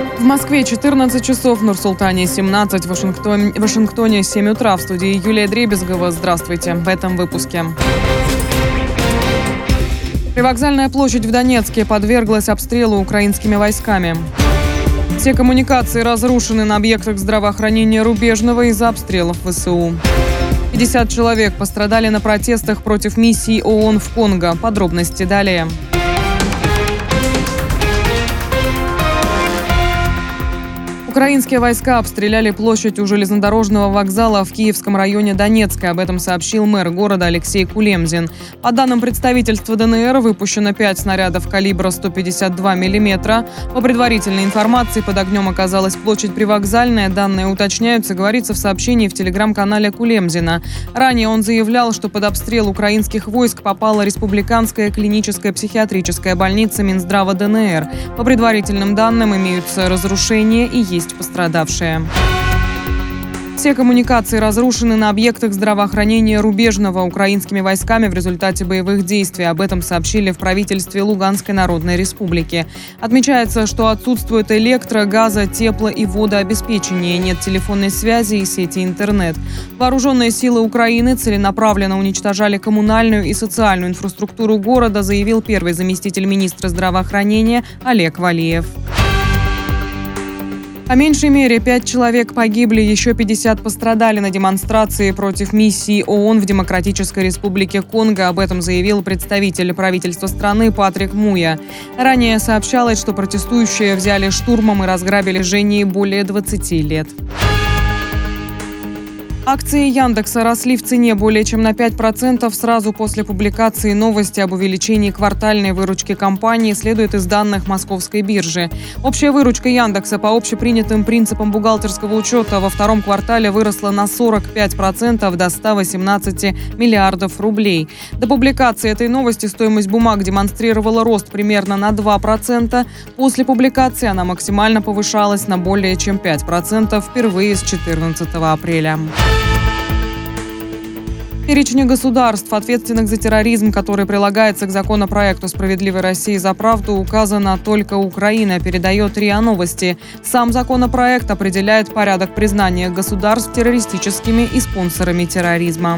В Москве 14 часов, в Нур-Султане 17, в Вашингтоне 7 утра. В студии Юлия Дребезгова. Здравствуйте. В этом выпуске. Привокзальная площадь в Донецке подверглась обстрелу украинскими войсками. Все коммуникации разрушены на объектах здравоохранения Рубежного из-за обстрелов ВСУ. 50 человек пострадали на протестах против миссии ООН в Конго. Подробности далее. Украинские войска обстреляли площадь у железнодорожного вокзала в Киевском районе Донецка. Об этом сообщил мэр города Алексей Кулемзин. По данным представительства ДНР, выпущено 5 снарядов калибра 152 мм. По предварительной информации, под огнем оказалась площадь Привокзальная. Данные уточняются, говорится в сообщении в телеграм-канале Кулемзина. Ранее он заявлял, что под обстрел украинских войск попала Республиканская клиническая психиатрическая больница Минздрава ДНР. По предварительным данным, имеются разрушения и есть пострадавшие. Все коммуникации разрушены на объектах здравоохранения Рубежного украинскими войсками в результате боевых действий. Об этом сообщили в правительстве Луганской Народной Республики. Отмечается, что отсутствует электро-, газо-, тепло- и водообеспечение, нет телефонной связи и сети интернет. Вооруженные силы Украины целенаправленно уничтожали коммунальную и социальную инфраструктуру города, заявил первый заместитель министра здравоохранения Олег Валиев. По меньшей мере 5 человек погибли, еще 50 пострадали на демонстрации против миссии ООН в Демократической Республике Конго. Об этом заявил представитель правительства страны Патрик Муя. Ранее сообщалось, что протестующие взяли штурмом и разграбили Жении более 20 лет. Акции Яндекса росли в цене более чем на 5% сразу после публикации новости об увеличении квартальной выручки компании, следует из данных Московской биржи. Общая выручка Яндекса по общепринятым принципам бухгалтерского учета во втором квартале выросла на 45% до 118 миллиардов рублей. До публикации этой новости стоимость бумаг демонстрировала рост примерно на 2%. После публикации она максимально повышалась на более чем 5% впервые с 14 апреля. В перечне государств, ответственных за терроризм, который прилагается к законопроекту «Справедливой России за правду», указана только Украина, передает РИА Новости. Сам законопроект определяет порядок признания государств террористическими и спонсорами терроризма.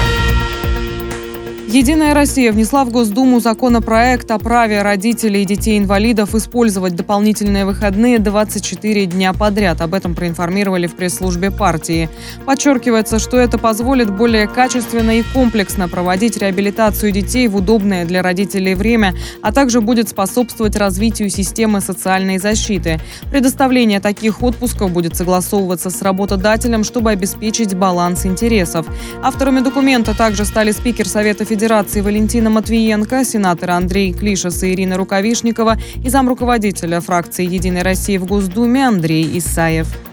«Единая Россия» внесла в Госдуму законопроект о праве родителей и детей-инвалидов использовать дополнительные выходные 24 дня подряд. Об этом проинформировали в пресс-службе партии. Подчеркивается, что это позволит более качественно и комплексно проводить реабилитацию детей в удобное для родителей время, а также будет способствовать развитию системы социальной защиты. Предоставление таких отпусков будет согласовываться с работодателем, чтобы обеспечить баланс интересов. Авторами документа также стали спикер Совета Федерации Валентина Матвиенко, сенаторы Андрей Клишес и Ирина Рукавишникова и замруководителя фракции «Единой России» в Госдуме Андрей Исаев.